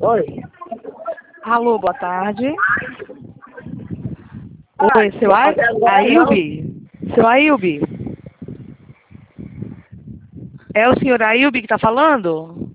Oi. Alô, boa tarde. Oi, seu Ailbe? Seu Ailbe? É o senhor Ailbe que está falando?